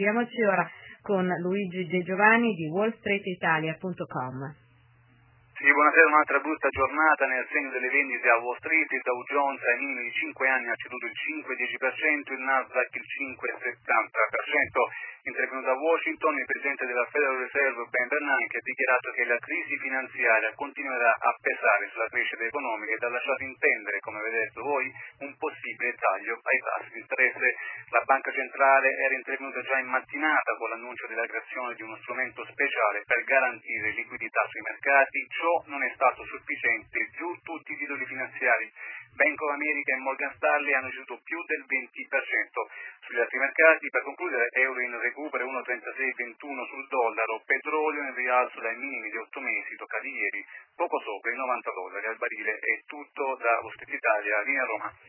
Sentiamoci ora con Luigi De Giovanni di wallstreetitalia.com. Sì, buonasera, un'altra brutta giornata nel segno delle vendite a Wall Street. Il Dow Jones ai minimi di 5 anni ha ceduto il 5,10%, il Nasdaq il 5,70%. Intervenuto a Washington, il presidente della Federal Reserve Ben Bernanke ha dichiarato che la crisi finanziaria continuerà a pesare sulla crescita economica ed ha lasciato intendere, come avete detto voi, un possibile taglio ai tassi di interesse. La banca centrale era intervenuta già in mattinata con l'annuncio della creazione di uno strumento speciale per garantire liquidità sui mercati. Ciò non è stato sufficiente, giù tutti i titoli finanziari. Bank of America e Morgan Stanley hanno ceduto più del 20%. Sugli altri mercati, per concludere, euro in recupero 1,3621 sul dollaro, petrolio in rialzo dai minimi di 8 mesi toccati ieri, poco sopra i $90 al barile. È tutto da Wall Street Italia, linea Roma.